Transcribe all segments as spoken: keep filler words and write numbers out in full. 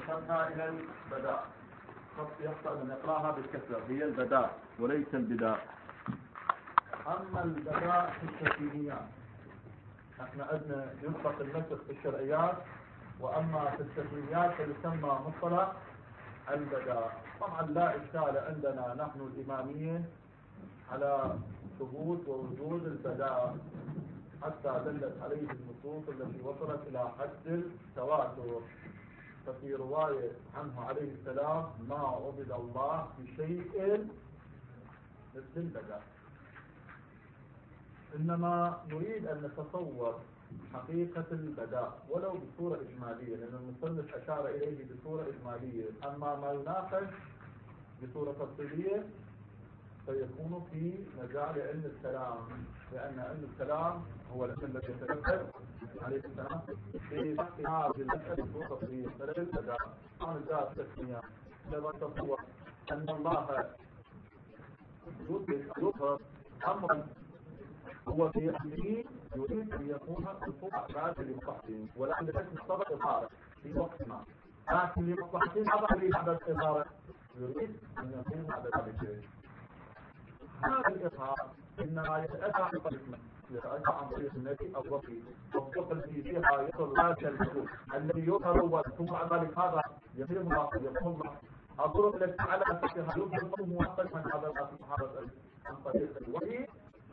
وصلنا إلى البداء. يخطأ من يقرأها بالكسر، هي البداء وليس البداء. أما البداء في التكوينيات، احنا عندنا ينطق النسخ في الشرعيات، وأما في التكوينيات فيسمى مصطلح البداء. طبعا لا إشكال عندنا نحن الإماميين على ثبوت ووجود البداء، حتى دلت عليه النصوص التي وصلت إلى حد التواتر. ففي رواية عنه عليه السلام: ما عبد الله بشيء مثل البداء. إنما نريد أن نتصور حقيقة البداء ولو بصورة إجمالية، لأن المصنف أشار إليه بصورة إجمالية، أما ما يناقش بصورة تفصيلية فيكون في مجال علم الكلام، لأن علم الكلام هو العلم الذي يتركز عليه السلام في شرح هذه المسألة بصورة تفصيلية. فليس البداء عن ذات تسمية لما تصور أن الله يظهر أمرا هو في أمره يريد أن يكون خصوص أعباد لمصلحتهم، ولكن ليس سبب إظهاره في وقت ما، لكن لمصلحتهم أضع لي بعد الإظهار يريد أن يكون بعد ذلك. هذا الإظهار إنما يتأتى عن طريق يتأتى عن طريق النبي أو الوحي، والطرق التي فيها يصل ذلك الحدود الذي يظهر أول ثم بعد ذلك هذا يصير ملاحظ يقوم الله. الطرق التي على أساسها يظهر قوم مؤقت من هذا هذا عن طريق الوحي.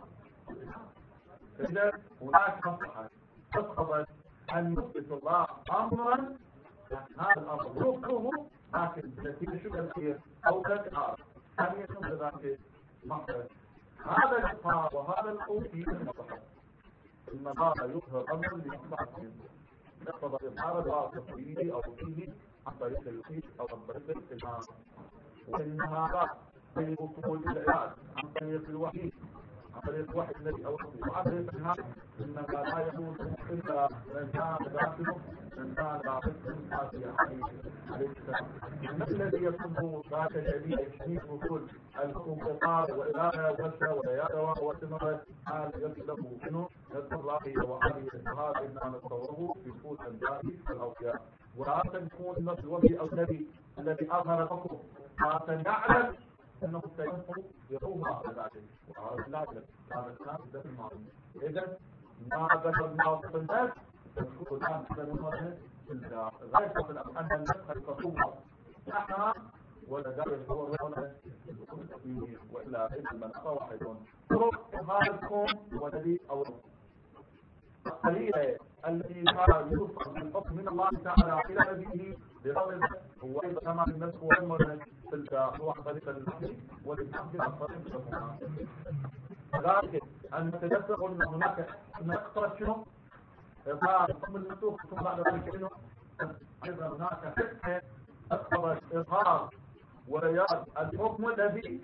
إذا هناك مصلحة تقتضي أن يثبت الله أمرا، هذا الأمر يظهره لكن نتيجة شبه الخير أو الإظهار أن يكون ذلك مصلحة. هذا الإظهار وهذا القول فيه المصلحة. المظاهر يظهر أمرا لمصلحته، يقتضي إظهار الواقع فيه أو فيه عن طريق الوحي أو عن طريق الإلهام. وإن هذا في وصول العلاج عن طريق الوحي، عن طريق الوحي الذي أوصله، وعن طريق الإلهام إنما لا يكون إلا من كان داخله من كان داخله عليه السلام. ما الذي يكون ذاك الذي يشمل وصول الانقطاع وإلى وشى ويا وثمرة حال يسلم منه يذكر الله وعليه. وهذا إنما نتصوره في وصول أنبياء الأوفياء، ولا تكون النص الوحي أو النبي الذي أظهر حكمه حتى نعلم أنه سينفع يقوم على ذلك. وهذا لا يمكن هذا الكلام ذات المعلومة. إذا ما ذكرناه في الناس نذكر الآن في المرة غير قبل أن النسخ التصور نحن ولا ذلك هو ولا وإلا إذا المنطقة واحد. طرق هذا الكون والذي أو القليلة التي كان يوصل الحكم من الله تعالى إلى نبيه بغرض هو أيضا كما النسخ والمرة تلك هو عن طريق الوحي والإسلام عن طريق القرآن. لكن أن نتذكر أن هناك نقطة شنو؟ إظهار حكم المنسوخ ثم بعد ذلك إنه أيضا هناك حكمة أكبر إظهار ورياض الحكم الذي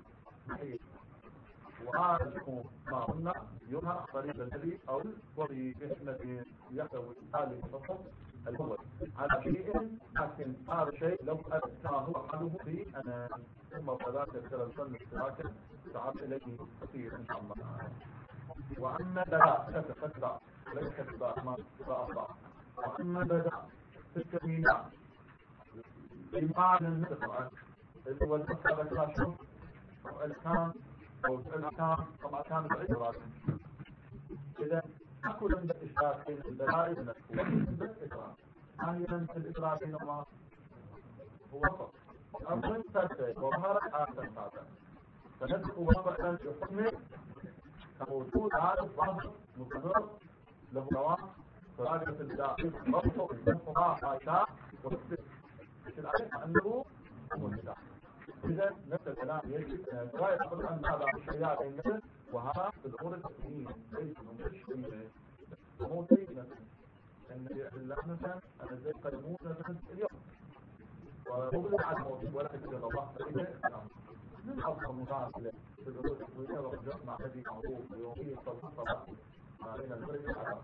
وهذا الحكم ما قلنا يظهر عن طريق النبي أو الوحي الذي يحتوي هذه الحكم الأول على شيء، لكن هذا الشيء لو كما هو حاله في أنا ثم كذلك الثلاثون اشتراكا تعال إليه كثير إن شاء الله. وأما بدأ كتب ليس كتب ما أصبح. وأما بدأ في التكوينات بمعنى النسخ اللي هو النسخ بالكاشف أو الأحكام أو الأحكام طبعا كانت عبارة. إذا أكو عند الإشراك بين البدائل والنسخ ثانيا الإشراك بينهما هو وسط. أمر ثالث وظهرت آخر هذا فنسخ وضع الحكم كموجود هذا الظاهر مستمر له دوام فراجعة الداخل ربطه بالمصطلح عائشة وتصدق عليه أنه مستحيل. إذا نفس الكلام يجب لا يقول أن هذا الشيء مثل وهذا بالأمور التقنية ليس من الشيء مو شيء مثل أن مثلا أنا زي قدمون مثلا اليوم ومبلغ عن الموضوع ولا تجد الله من أفضل مفاصلة في الأمور التقنية وقد مع هذه معروف ويومية صلاة علينا المرء العرب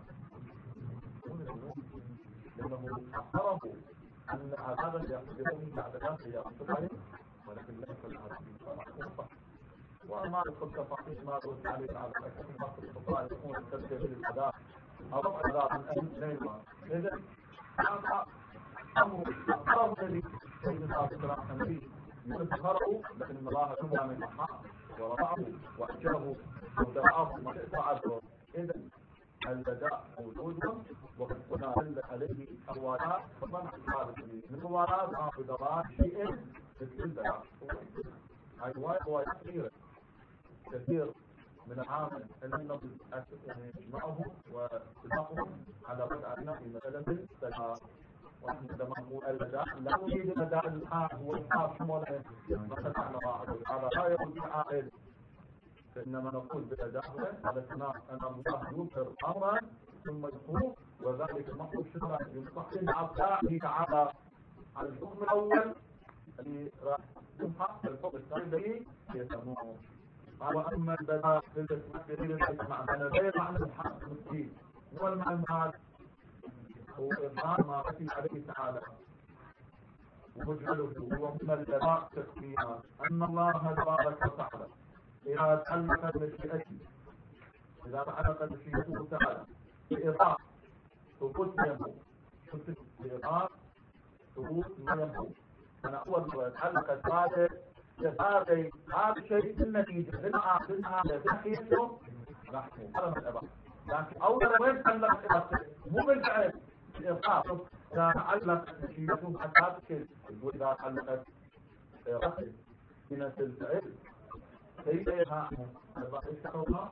لأنه أخبره أن هذا يقوم بعد ذلك يأخذ عليه ولكن ليس العرب. وما يدخل كفاقيس ما قلت عليه على أكثر من مصر الصفاء يكون التسجيل للأداء أو رفع الأداء من أهل نيمة. إذن أمر الغرض الذي سيد صلى الله عليه وسلم يظهره، لكن الله سمع من الحق ورفعه وأجره ودفعه ما شئت عبره. إذا البداء موجود وقد قلنا دل عليه الروايات، فمنع الحادث من الروايات عن بدران شيء مثل البداء. هاي روايات كثيرة كثير من العامل أنهم يجمعهم واتفاقهم على بدء في مسألة البداء. ونحن عندما نقول البداء لا نريد البداء الحاد والحاد شمولا مثلا على لا يقول عائد، فإنما نقول بالبداء على أساس أن الله يظهر أمرا ثم يكون، وذلك المطلوب شرعا يمتحن أبداعه تعالى على الحكم الأول اللي راح يمحق الحكم الثاني الذي يسمونه. وأما البداء بالتسمية ليس معنى غير معنى الحق المسلم، هو المعنى هو إظهار ما أتي عليه تعالى ومجعله ومن البداء تسمية أن الله تبارك وتعالى إذا تعلق بمشيئته إذا تعلق بمشيئته تعالى بإضاءة ثبوت ما ينبغي، شفت بإضاءة ثبوت ما ينبغي. أنا أول مرة تعلقت هذا هذا هذا الشيء النتيجة بالعا بالعا بداخله رحمه هذا من الإضاءة. لكن أولا وين تعلقت إضاءته مو بالفعل الإضاءة إذا تعلقت بمشيئته حتى تشيل إذا تعلقت إضاءته من الفعل سيئها استقرها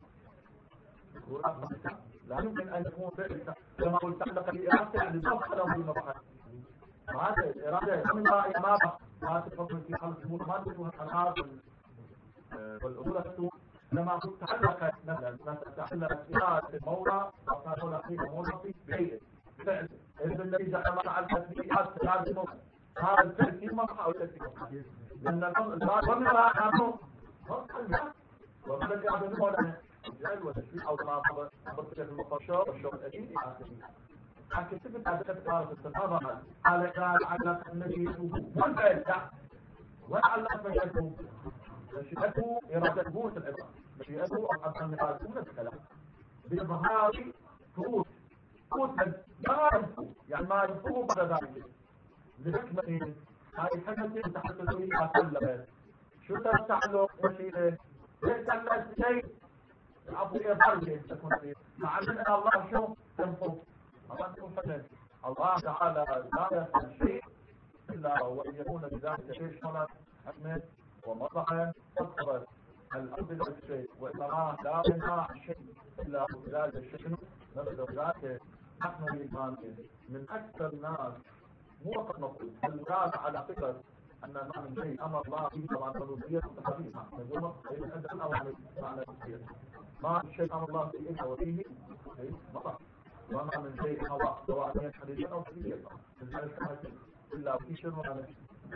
لا يمكن أن يكون فعل كما قلت تعلق الإرادة يعني ضغط له بالمبحث. هذا الإرادة من رأي ما ما تفضل في خلق المتمادة والأنهار والأولى لما قلت تعلق مثلا تعلق إرادة المولى وقال له فيه مولى فيه فعل إذا الذي جعل ما تعلق به إرادة المولى هذا الفعل في مبحث أو تفكير لأن الأمر ومن رأي أنه ومن يعمل المولى الجعل والتشبيه أو ما أبرت في المطشار والشغل الأدين إلى آخره. لكن تثبت هذه القارة استقرارها على قال علق النبي والفعل لا وعلق مشيئته مشيئته إرادته العبرة مشيئته أو أبقى من هذا من الكلام بإظهار ثبوت ثبوت ما ينفو يعني ما ينفو بعد ذلك لحكمة هذه الحكمة تحدث إلى كل شو تعلق مشيئته ليس الناس شيء عفوا إظهار تكون فيه مع أن الله شو ينفو الله يكون فتن الله تعالى لا يفعل شيء إلا وإن يكون بذلك شيء شمال أحمد ومطعم تقبل الأرض ذلك الشيء وإنما لا يمنع شيء إلا بذلك الشيء نبدأ بذلك نحن الإيمان من أكثر الناس مو فقط نقول الناس على فكرة أن ما من شيء أمر الله به طبعا فالوزية تحديثها نقول إذا أنت الأول معنى الوزية ما من شيء أمر الله به إلا وفيه مطعم وما من شيء الله سواء كان حديثا أو حديثا لذلك إلا في شر ولا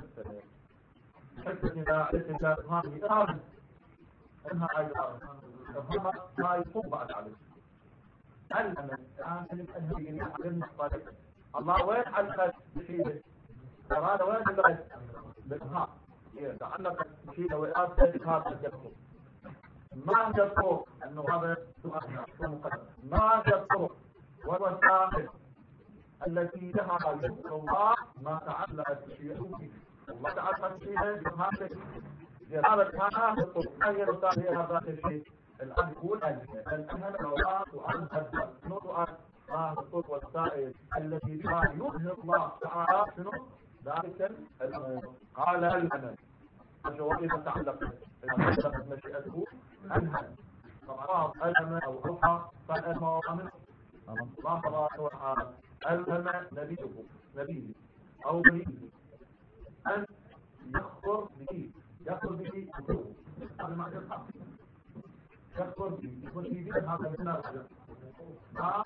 حتى إذا إذا هذه إرادة إنها أيضا فهم ما يصب بعد عليه هل أنا الآن أنه يجري على المصطلح الله وين علقت بشيء هذا وين علقت بالها تعلقت بشيء وإرادة هذا يذكر ما يذكر أنه هذا سؤال مقدم ما يذكر وهو الثالث التي لها يذكر الله ما تعلقت بشيء الله تعلقت فيها بهذا هذا هذا الطرق غير هذا الشيء الآن يقول الأهم الأوراق وأن هذا نوع ما الطرق والسائل التي بها يظهر الله تعالى شنو ذلك الأمور قال الأمل الجواب إذا تعلقت تعلقت مشيئته أنها فأعراض الأمل أو روحها فالأمر الله تبارك وتعالى ألهم نبيه نبيه أو نبيه أن يخبر به يخبر به هذا معنى الحق يخبر به يكون في به هذا من ما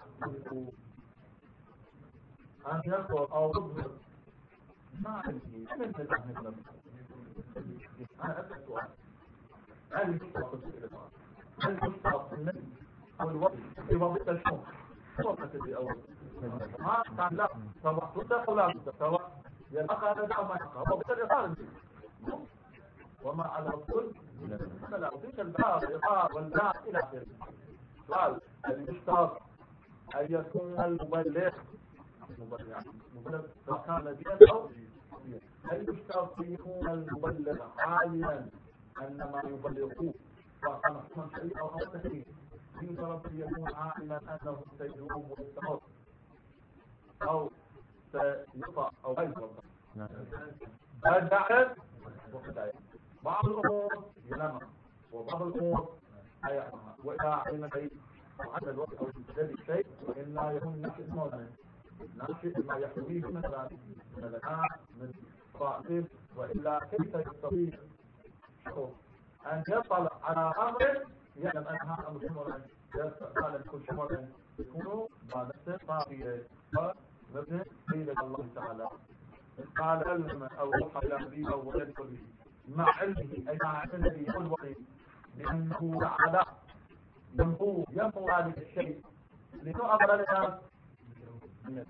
أن يخبر أو يظهر ما عندي من تتعلم أنا أسأل سؤال هل يشترط السؤال هل يشترط النبي أو الوقت في وظيفة الشغل وقت في أول ما كان لا سواء صدق ولا صدق سواء يلقى هذا أو ما يلقى هو بالتالي قال وما على الرسول فلا أضيف الباب الإطار والباب إلى آخره سؤال هل يشترط أن يكون المبلغ مبلغ يعني مبلغ سواء كان نبيا أو هل يستطيعون المبلغ عالما أن ما يبلغوه سواء كان حكما شرعيا أو أمر تكليفي يفترض أن يكون عالما أنه سيدوم ويستمر أو سيقطع أو غير يقطع الدعم وخدايا بعض الأمور ينامها وبعض الأمور لا يعلمها وإذا علم شيء أو عدد الوقت أو تجدد الشيء وإلا يكون ناشئ مولا ناشئ ما يحويه مثلا من الذكاء من التعطيل وإلا كيف يستطيع أن يطلع على أمر يعلم أنها أمر شمولا يستطيع كل شمولا يكونوا بعد السنة ومبنى بين الله تعالى قال علم أو روح إلى نبيه أو ولد به مع علمه أي مع علم الذي يقول وقيم لأنه تعالى ينفو ينفو ذلك الشيء لنوع أبدا لنا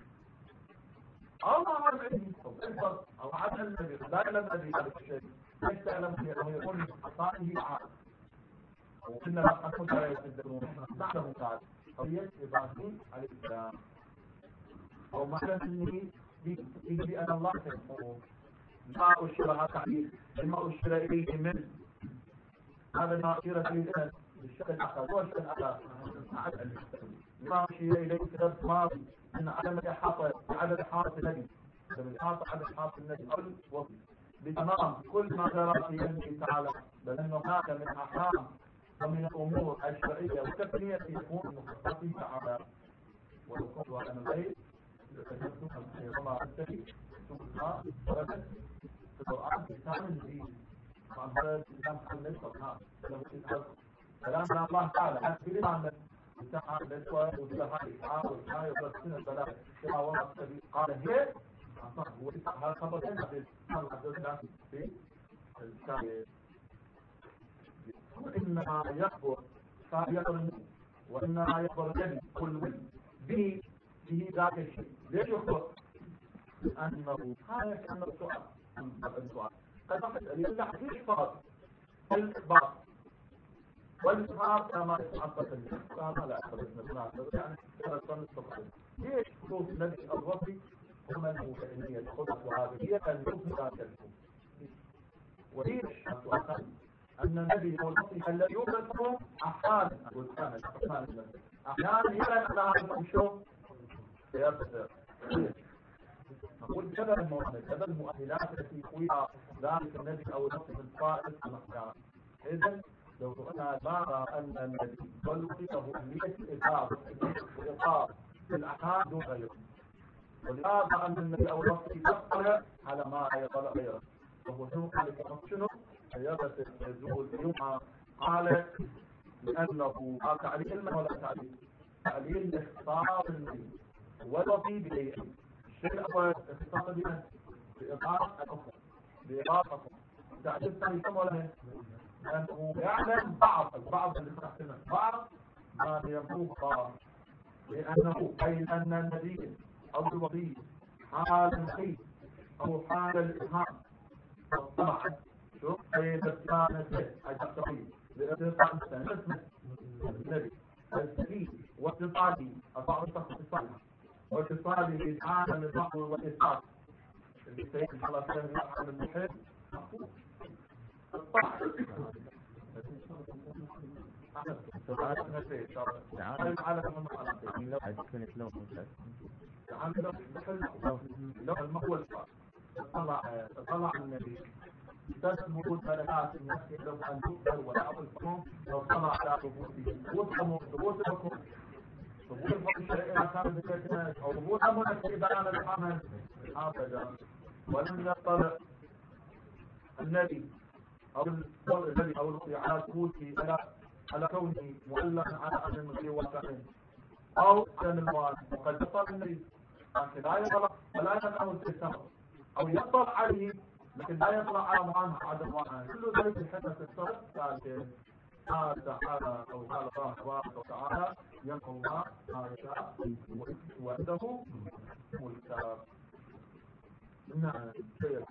أو مع علمه أو مع علم الذي لا يعلم الذي ذلك الشيء ليس يعلم أنه يكون من خطائه عاد وكنا أنفو تعالى يتدرون نعلم تعالى قضية إبراهيم عليه السلام أو معنى أنه يجري أن الله يقول ما أشيرها تعليل لما أشير إليه من هذا ما أشير إليه بالشكل الآخر هو الشكل الآخر ما أشير إليه سبب ماضي أن عدم الإحاطة بعدد إحاطة النبي بالإحاطة عدد إحاطة النبي أو بتمام كل ما جرى في يده تعالى لأنه هناك من أحكام ومن الأمور الشرعية والتقنية يكون مختص تعالى والوقوف على الغيب تجسم الخيرما التي تبقى ولكن في القرآن كتاب جديد عن هذا الكلام عن نسبة كلام عن الله تعالى عن كلمة عن نسبة نسبة وجودها إسعاء وإسعاء وإسعاء الثلاث كما وضع السبيل قال هي هو هذا خبرين في الحدث في الشارع وإنما يكبر يكبر وإنما يكبر الذي كل من به به ذاك الشيء ليش يخبر؟ لأنه هذا كان السؤال السؤال قد أحد يقول لك ليش فقط الإخبار والإخبار كما يتعبد الإخبار لا أخبر يعني كما يصنع السؤال ليش خصوص الذي الوصي هم المكائنية الخطط وهذه هي أن يظهر ذاك الشيء وليش السؤال أن النبي هو الوصي الذي يوصفه أحيانا أحيانا يرى أن هذا الشيء نقول كذا المؤهلات كذا المؤهلات التي يقويها ذلك النبي او النص الفائز الاحيان. اذا لو قلنا نرى ان النبي ولقيه اهميه الاثار والاطار في الاحكام دون غيره ولهذا ان النبي او النص يطلع على ما يطلع غيره وهو شنو قال شنو يبت الزول اليوم قال لانه قال تعليل كلمه ولا تعليل تعليل اختصار النبي والوصي بشيء الشيء الأول اختصاص بمن؟ بإضافة الأخرى بإضافة تعريف الثاني كم ولا من؟ أنه يعلم بعض البعض اللي تحتمل بعض ما ينبوه بعض لأنه أي أن النبي أو الوصي حال المخيف أو حال الإلهام والطبع شوف أي بسانة أي تقريب لإضافة اسمه النبي السبيل واتصاله أطاع الصحة واتصاله تعالى من البحر والإصال اللي سيد إن شاء الله سيد يحمل المحيط الطحر تعالى نسي إن شاء الله تعالى تعالى من المحلقين لو حدثني لو تعالى لو لو المقول طلع طلع النبي تسمى وجود ملكات الناس يجب أن تقبل ولا أقلكم لو طلع على ربوتهم وطلعوا ربوتكم ربوت الحق الشرعي كان ذكرتنا أو ربوت أمنا في بيان الحمل هكذا ولم يطلع النبي أو الذي أو الوصي على ثبوته على على كونه مؤلفا على أمر المغير والفهم أو على المواد وقد يطلع النبي لكن لا يطلع ولا يطلع في السماء أو يطلع عليه لكن لا يطلع على معانها عدم معانها كل ذلك الحدث الصرف قال قال تعالى أو قال الله تبارك وتعالى يمحو الله ما يشاء وعنده الكتاب نعم شيء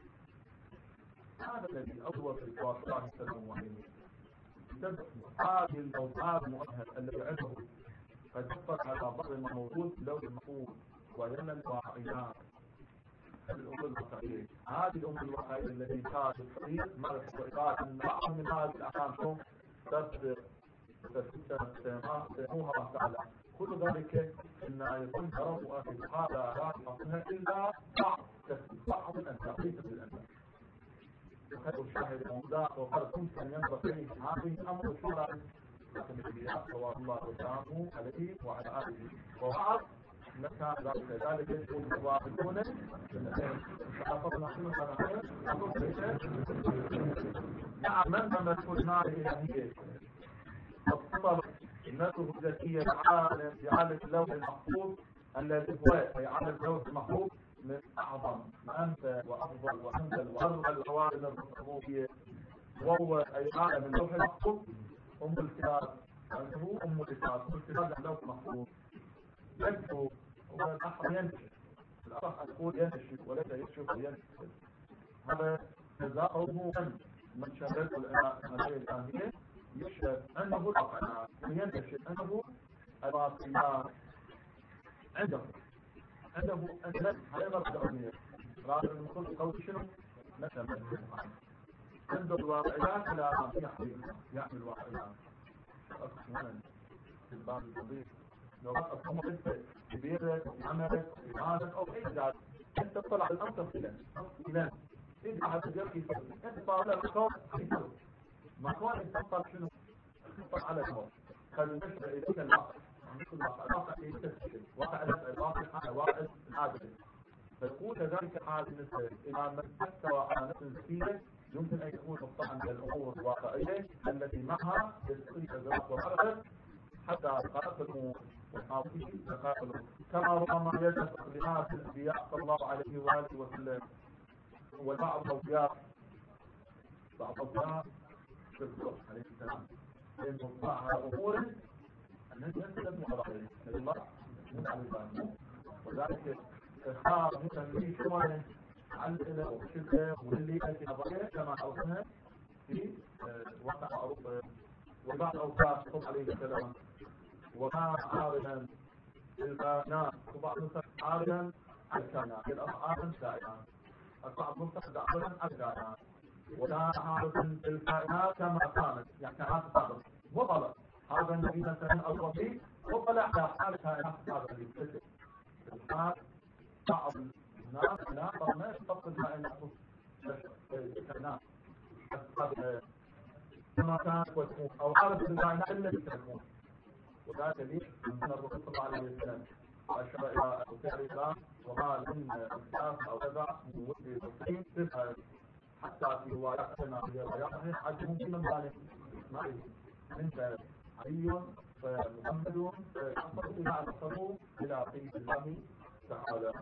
هذا الذي أضوى في الواقع السلام عليه هذه الموضوعات المؤهل الذي عنده قد يطلق على بعض الموجود لو المفروض وين الواقعيات الأمور الواقعية. هذه الأمور الواقعية التي كانت تصير مرت وإرادة أن بعض من هذه الأحكام تصدر تسموها تعالى. كل ذلك إن يكون ضرب في هذا لا يحصلها إلا بعض بعض الأنبياء ليس بالأنبياء. وخير الشاهد الموضوع وقد كنت أن ينبغي هذه الأمر شورى لكن الأنبياء صلى الله وسلامه عليه وعلى آله وبعض متى ذلك ذلك يكون الواحدون فأخذنا حلوة نحن أقول ليس نعم من من كنا إلهية الصبر النفس الذكية بعالم بعالم اللوح المحفوظ الذي هو أي عالم اللوح المحفوظ من أعظم وأنت وأفضل وأنزل وأرضى العوالم الربوبية وهو أي عالم اللوح المحفوظ أم الكتاب أنه أم الكتاب أم الكتاب اللوح المحفوظ يكتب هو الأحر ينشئ الأصح أن يقول ينشئ وليس يكشف ينشئ. هذا جزاؤه من من شهدته الأمانية الآنية يشهد أنه الواقع ينشئ أنه الواقعيات عنده عنده أنه هيغر الأمنية رأى المقصود قول شنو نشأ عنده الواقعيات لا يحمل يحمل الواقعيات أصلا في الباب النظيف لو أصلا أنت كبيرك عملك إيمانك أو أي ذات أنت تطلع الأمر تفصيلا تفصيلا إذا حتى يركي أنت طالع الأشخاص ما كان أنت تطلع شنو تطلع على الموت خلوا نشر إليك الواقع الواقع الواقع يستشكل واقع الواقع واقع العادل فيقول كذلك حال مثل إذا من تستوى على نفس الزكية يمكن أن يكون مطلعا من الأمور الواقعية التي معها يستطيع الزراق والحركة حتى خلق الأمور والحاصل تقابله كما ربما يجب تقديمات الأنبياء صلى الله عليه وآله وسلم والبعض الأوفياء بعض الأوفياء في الصلح عليه السلام إنه اطلع على أمور الناس يسلم على غيره الله من على الإسلام وذلك إخبار مثل شمال عن إلى وشبه واللي أتي نظرية كما أوصنا في وقع أوروبا وبعض أوقات صلى عليه السلام وكان عارضا للبنات وبعض نصف عارضا على الكائنات الأضعاف سائرا البعض نصف عارضا على الكائنات وكان عارضا للكائنات كما كانت يعني كائنات سابقة وطلع هذا النبي مثلا الوصي وطلع على حال كائنات سابقة للكسر الحال بعض الناس لا طبعا تفقد ما أن يخص الكائنات كما كانت وتكون أو عارض للكائنات التي تكون وذلك ليش أن الرسول صلى الله عليه وسلم أشار إلى وسائل الإسلام وقال إن الكتاب أو كذا من وجه المسلمين تفعل حتى في رواياتنا في رواياتنا حجهم في من ذلك معي أنت علي فمحمد فأخبر إلى أن تصروا إلى قيد الله تعالى.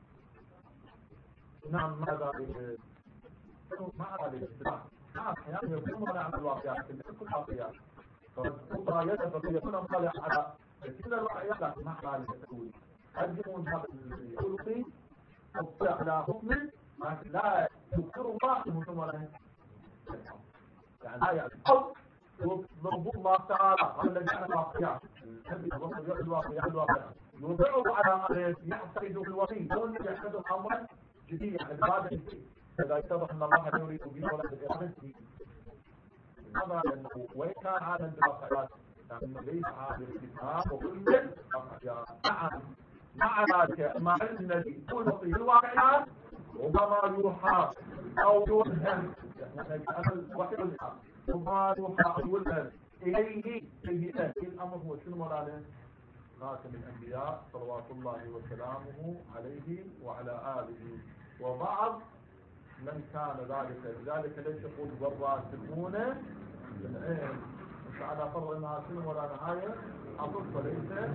نعم ماذا مع ذلك الاصطلاح نعم أحيانا يكون ولا عن الواقعات في كل الواقعات فالخطرة يجب أن يكون مطلع على كل الواقعيات لكن مع ذلك تقول أجمع الذهب الخلقي مطلع على حكم لكن لا يذكر الله المسلم ولا يعني لا يعلم يضرب الله تعالى على الذي على الواقعات الذي يضرب الواقعات الواقعات يوضعه على يحتاج في الوحي دون يحتاج أمرا جديا يعني بعد إذا يتضح أن الله لا يريد به ولا بالإرادة هذا لأنه وإن كان عالم بالواقعات لكنه ليس عالم بالكتاب وكل الواقعات نعم مع ذلك مع الذي يكون في الواقعات ربما يوحى أو يوهم يعني الوحي والحق ربما يوحى أو يوهم إليه إليه الأمر هو شنو مراده؟ خاتم الأنبياء صلوات الله وسلامه عليه وعلى آله وبعض من كان ذلك لذلك ليش يقول والراسخون في العلم مش على فرض انها سنة ولا نهاية اصل ليس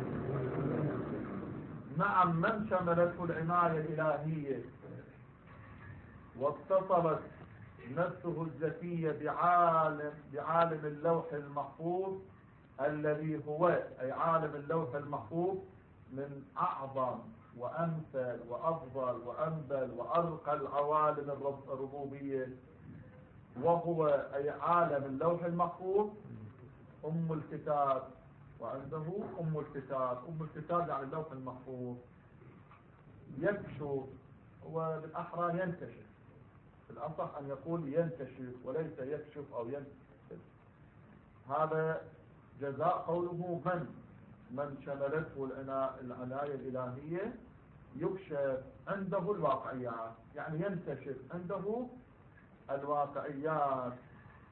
نعم من شملته العناية الإلهية واتصلت نفسه الذكية بعالم بعالم اللوح المحفوظ الذي هو أي عالم اللوح المحفوظ من أعظم وأمثل وأفضل وأنبل وأرقى العوالم الربوبية وهو أي عالم اللوح المحفوظ أم الكتاب وعنده أم الكتاب أم الكتاب يعني اللوح المحفوظ يكشف، وبالأحرى ينكشف، في الأصح أن يقول ينكشف وليس يكشف أو ينكشف. هذا جزاء قوله من من شملته العناية الإلهية يكشف عنده الواقعيات، يعني ينكشف عنده الواقعيات.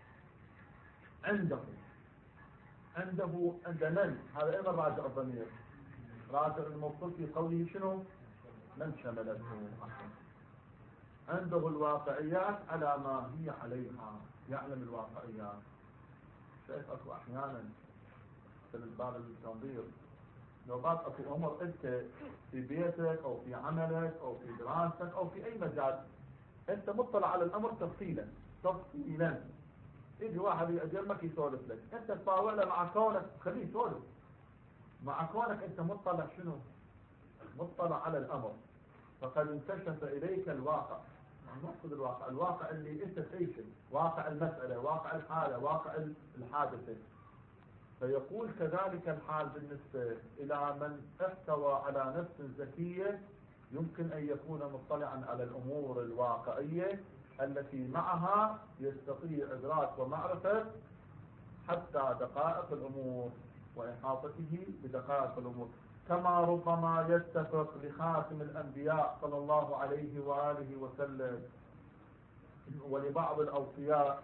عنده عنده عند من؟ هذا أيضا راجع الضمير، راجع الموصول في قوله شنو؟ من شملته. عنده الواقعيات على ما هي عليها، يعلم الواقعيات. شايف اكو احيانا في باب التنظير لو بعض اكو امر انت في بيتك او في عملك او في دراستك او في اي مجال انت مطلع على الامر تفصيلا تفصيلا، يجي واحد يجمك يسولف لك، انت تطاوع له مع كونك خليه يسولف، مع كونك انت مطلع شنو؟ مطلع على الامر، فقد انكشف اليك الواقع. نقصد الواقع، الواقع اللي انت تعيشه، واقع المسألة، واقع الحالة، واقع الحادثة. فيقول كذلك الحال بالنسبة إلى من احتوى على نفس زكية، يمكن أن يكون مطلعا على الأمور الواقعية التي معها يستطيع إدراك ومعرفة حتى دقائق الأمور وإحاطته بدقائق الأمور، كما ربما يتفق لخاتم الأنبياء صلى الله عليه وآله وسلم ولبعض الأوصياء،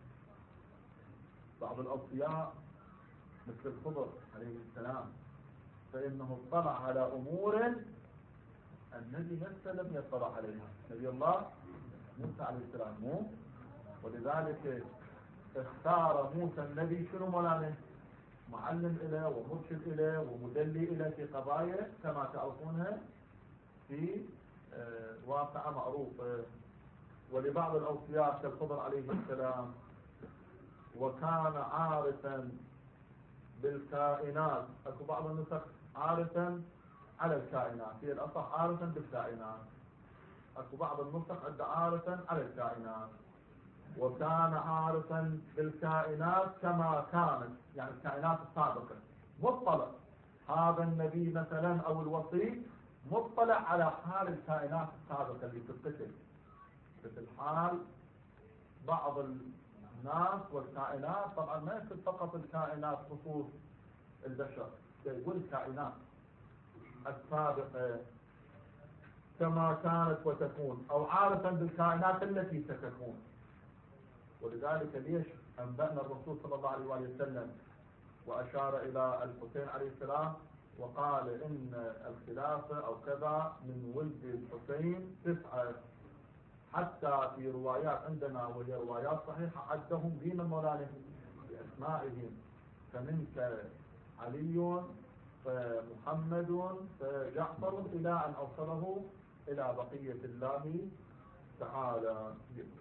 بعض الأوصياء مثل الخضر عليه السلام، فإنه اطلع على أمور النبي نفسه لم يطلع عليها، نبي الله موسى عليه السلام مو، ولذلك اختار موسى النبي شنو مولانا؟ معلم إله ومرشد إله ومدلي إله في قضايا كما تعرفونها في آه واقعة معروفة. ولبعض الأوصياء كالخضر عليه السلام وكان عارفا بالكائنات، اكو بعض النسخ عارفا على الكائنات، هي الأصح عارفا بالكائنات، اكو بعض النسخ عند عارفا على الكائنات، وكان عارفا بالكائنات كما كانت، يعني الكائنات السابقة مطلع. هذا النبي مثلا او الوصي مطلع على حال الكائنات السابقة اللي تتصل، مثل حال بعض الناس والكائنات، طبعا ما يكون فقط الكائنات خصوص البشر، يقول الكائنات السابقة كما كانت وتكون، او عارفا بالكائنات التي ستكون. ولذلك ليش أنبأنا الرسول صلى الله عليه وسلم وأشار إلى الحسين عليه السلام وقال إن الخلافة أو كذا من ولد الحسين تسعة، حتى في روايات عندنا وهي روايات صحيحة عدهم دين مولانا بأسمائهم، فمنك علي فمحمد فجعفر إلى أن أوصله إلى بقية الله تعالى.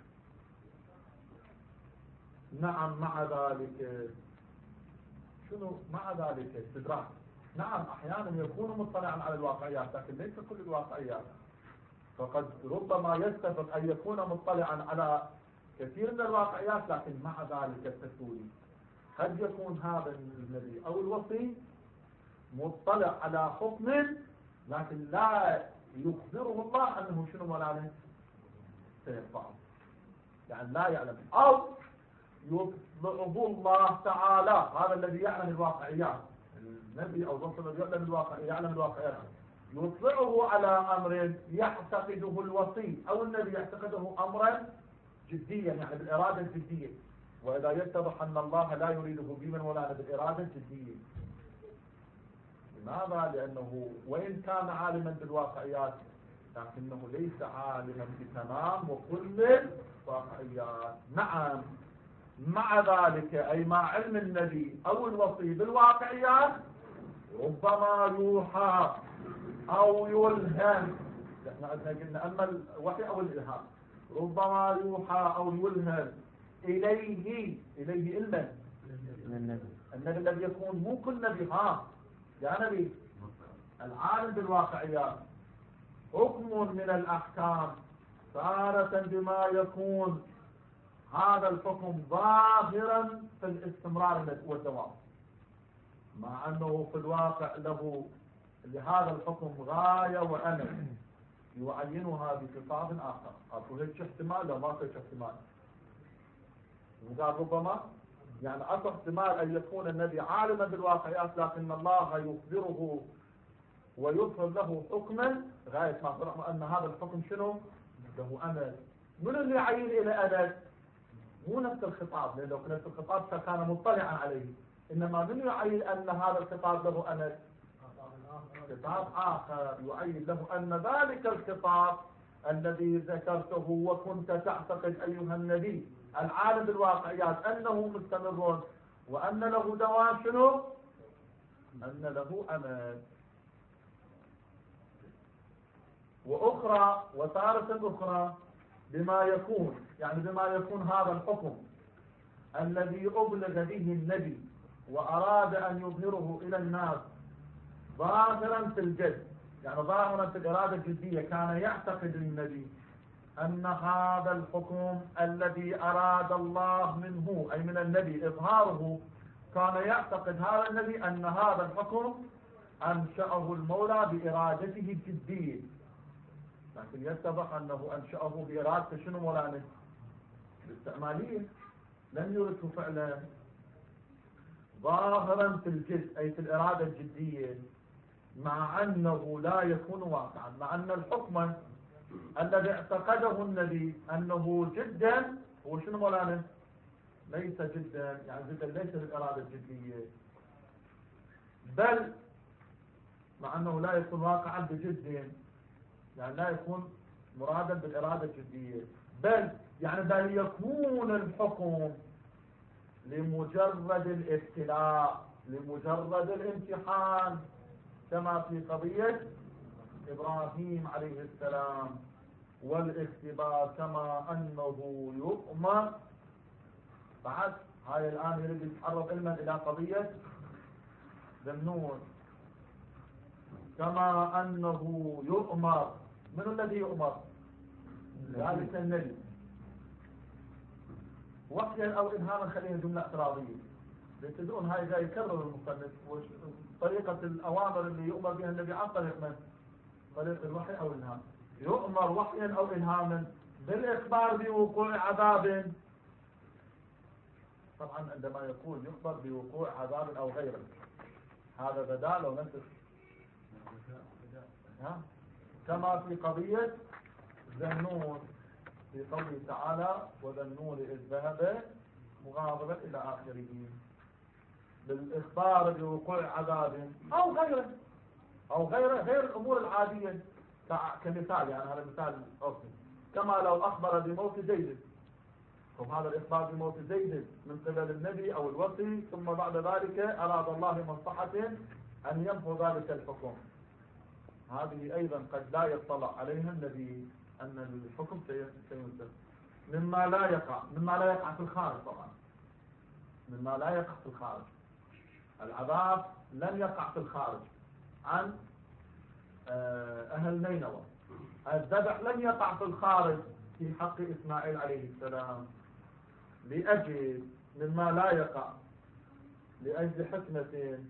نعم مع ذلك شنو مع ذلك استدراك، نعم احيانا يكون مطلعا على الواقعيات لكن ليس كل الواقعيات، فقد ربما يتفق ان يكون مطلعا على كثير من الواقعيات لكن مع ذلك التسوي قد يكون هذا النبي او الوصي مطلع على حكم لكن لا يخبره الله انه شنو مولانا سيفعل، يعني لا يعلم، او يطلعه الله تعالى، هذا الذي يعلم الواقعيات، النبي او الرسول الذي يعلم الواقع يعلم الواقعيات يطلعه على امر يعتقده الوصي او النبي يعتقده امرا جديا، يعني بالاراده الجديه، واذا يتضح ان الله لا يريده بمن ولا بالاراده الجديه. لماذا؟ لانه وان كان عالما بالواقعيات لكنه ليس عالما بتمام وكل الواقعيات. نعم مع ذلك أي مع علم النبي أو الوصي بالواقعيات ربما يوحى أو يلهم، احنا قلنا أما الوحي أو الإلهام، ربما يوحى أو يلهم إليه، إليه إلا النبي، النبي الذي يكون مو كل نبي، ها يا نبي العالم بالواقعيات حكم من الأحكام تارة بما يكون هذا الحكم ظاهرا في الاستمرار والدوام، مع انه في الواقع له لهذا الحكم غاية وامل، يعينها بخطاب آخر. أكو هيك احتمال لو ما هيك احتمال؟ وقال ربما يعني أكو احتمال أن يكون النبي عالما بالواقعات لكن الله يخبره ويظهر له حكما غاية ما فرح أن هذا الحكم شنو؟ له أمد. من اللي يعين إلى أمد؟ مو نفس الخطاب، لأن لو كان الخطاب فكان مطلعا عليه، إنما من يعين أن هذا الخطاب له أمد؟ خطاب آخر يعين له أن ذلك الخطاب الذي ذكرته وكنت تعتقد أيها النبي العالم بالواقعيات أنه مستمر وأن له دوام شنو؟ أن له أمد. وأخرى وتارة أخرى بما يكون يعني بما يكون هذا الحكم الذي أبلغ به النبي وأراد أن يظهره إلى الناس ظاهرا في الجد، يعني ظاهرا في الإرادة الجدية. كان يعتقد النبي أن هذا الحكم الذي أراد الله منه أي من النبي إظهاره، كان يعتقد هذا النبي أن هذا الحكم أنشأه المولى بإرادته الجدية، لكن يتضح أنه أنشأه بإرادته شنو مولانا؟ الاستعمالية، لم يرده فعلا ظاهرا في الجد أي في الإرادة الجدية، مع أنه لا يكون واقعا، مع أن الحكم الذي اعتقده النبي أنه جدا هو شنو مولانا؟ ليس جدا، يعني جدا ليس بالإرادة الجدية، بل مع أنه لا يكون واقعا بجد، يعني لا يكون مرادا بالإرادة الجدية، بل يعني بل يكون الحكم لمجرد الابتلاء، لمجرد الامتحان، كما في قضية إبراهيم عليه السلام والاختبار، كما أنه يؤمر. بعد هاي الآن يريد يتعرض علما إلى قضية ذنون، كما أنه يؤمر. من الذي يؤمر؟ ذلك النبي وحيا أو إلهاما. خلينا جملة اعتراضية، تدرون هاي جاي يكرر المصنف طريقة الأوامر اللي يؤمر بها النبي عن طريق من؟ طريق الوحي أو الإلهام. يؤمر وحيا أو إلهاما بالإخبار بوقوع عذاب. طبعا عندما يقول يخبر بوقوع عذاب أو غيره، هذا بدال أو نسخ، كما في قضية ذنون في قوله تعالى وذنون إذ ذهب مغاضبا إلى آخره، بالإخبار بوقوع عذاب أو غيره أو غيره غير الأمور العادية، كمثال يعني هذا مثال أصلي، كما لو أخبر بموت زيد، وهذا الإخبار بموت زيد من قبل النبي أو الوصي، ثم بعد ذلك أراد الله مصلحة أن يمحو ذلك الحكم، هذه أيضا قد لا يطلع عليها النبي أن الحكم سينسخ. مما لا يقع مما لا يقع في الخارج، طبعا مما لا يقع في الخارج، العذاب لن يقع في الخارج عن أهل نينوى، الذبح لن يقع في الخارج في حق إسماعيل عليه السلام، لأجل مما لا يقع لأجل حكمة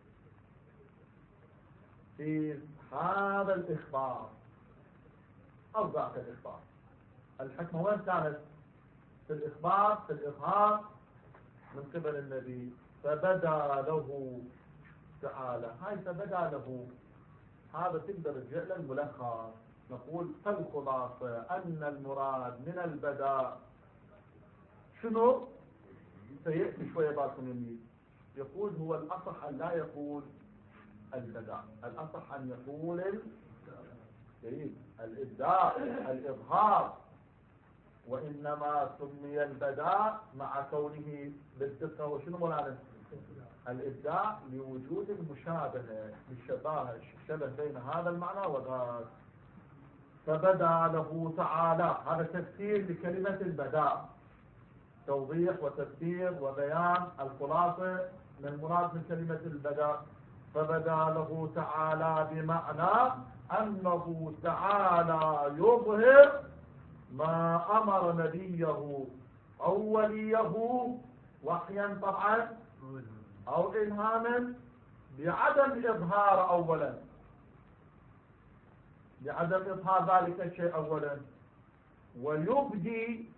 في هذا الإخبار أو ذاك الإخبار. الحكمة وين كانت؟ في الإخبار، في الإظهار من قبل النبي، فبدا له تعالى. هاي فبدا له، هذا تقدر ترجع للملخص، نقول فالخلاصة أن المراد من البداء شنو؟ سيأتي شوية بالكم يمين، يقول هو الأصح أن لا يقول البداء، الأصح أن يقول الإبداء الإظهار، وإنما سمي البداء مع كونه بالدقة وشنو مولانا؟ الإبداع لوجود المشابهة للشبه الشبه بين هذا المعنى وذاك. فبدا له تعالى، هذا تفسير لكلمة البداء، توضيح وتفسير وبيان الخلاصة من المراد من كلمة البداء. فبدا له تعالى بمعنى أنه تعالى يظهر ما أمر نبيه أو وليه وحيا طبعا أو إلهاما بعدم الإظهار أولا، لعدم إظهار ذلك الشيء أولا، ويبدي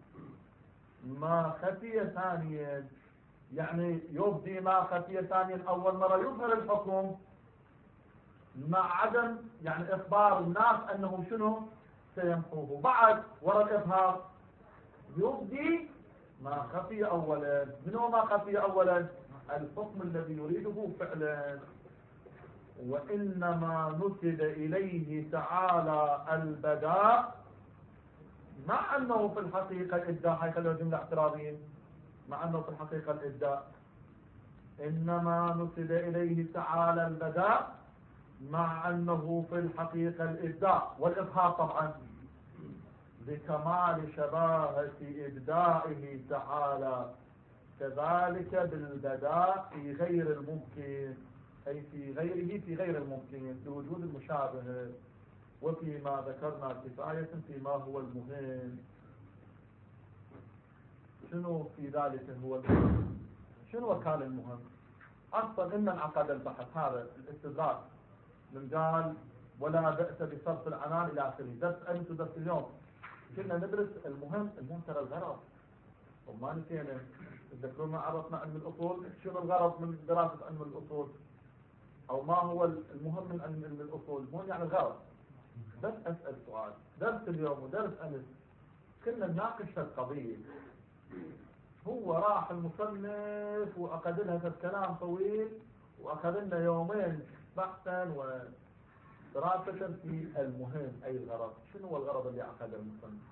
ما خفي ثانيا، يعني يبدي ما خفي ثانيا أول مرة يظهر الحكم مع عدم يعني إخبار الناس أنه شنو سيمحوه. بعد وراء الإظهار يبدي ما خفي أولا. من هو ما خفي أولا؟ الحكم الذي يريده فعلا. وإنما نسب إليه تعالى البداء مع أنه في الحقيقة الإبداع. هاي خلوها جملة اعتراضية. مع أنه في الحقيقة الإبداع، إنما نسب إليه تعالى البداء مع أنه في الحقيقة الإبداع والإظهار طبعا بكمال شباهة إبداعه تعالى، كذلك بالبداء في غير الممكن، أي في غيره في غير الممكن لوجود المشابهة. وفيما ذكرنا كفاية فيما هو المهم. شنو في ذلك هو المهم؟ شنو كان المهم؟ أصلا إن انعقد البحث هذا الاستدراك من قال ولا بأس بصرف العنان إلى آخره. درس أمس ودرس اليوم كنا ندرس المهم. المهم ترى الغرض، وما نسينا. تذكرون ما عرفنا علم الأصول؟ شنو الغرض من دراسة علم الأصول؟ أو ما هو المهم من علم الأصول؟ مو يعني الغرض. بس أسأل سؤال، درس اليوم ودرس أمس كنا نناقش القضية. هو راح المصنف وأخذ لها كلام طويل وأخذ لنا يومين بحثا ودراسة في المهم أي الغرض. شنو هو الغرض اللي أخذ المصنف؟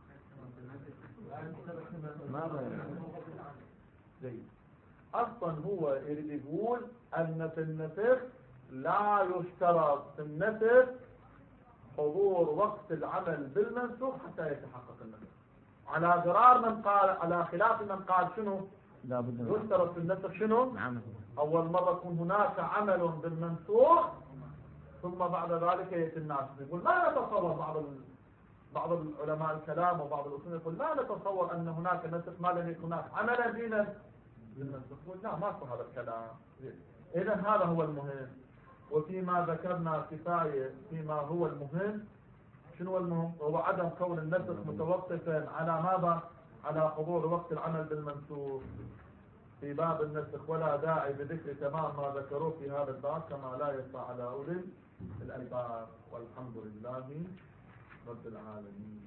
جيد. أصلا هو يريد يقول أن في النسخ لا يشترط في النسخ حضور وقت العمل بالمنسوخ حتى يتحقق النسخ، على غرار من قال، على خلاف من قال شنو يشترط في النسخ شنو؟ أول مرة يكون هناك عمل بالمنسوخ ثم بعد ذلك يأتي الناس. يقول لا نتصور، بعض ال... بعض العلماء الكلام وبعض الأصول يقول لا نتصور أن هناك نسخ ما لم يكن هناك عملا بنا بالمنسوخ. يقول لا ماكو هذا الكلام. إذا هذا هو المهم. وفيما ذكرنا كفاية فيما هو المهم. شنو المهم؟ هو عدم كون النسخ متوقفا على ماذا؟ على حضور وقت العمل بالمنسوخ في باب النسخ، ولا داعي بذكر تمام ما ذكروه في هذا الباب كما لا يسعى على أولي الألباب. والحمد لله رب العالمين.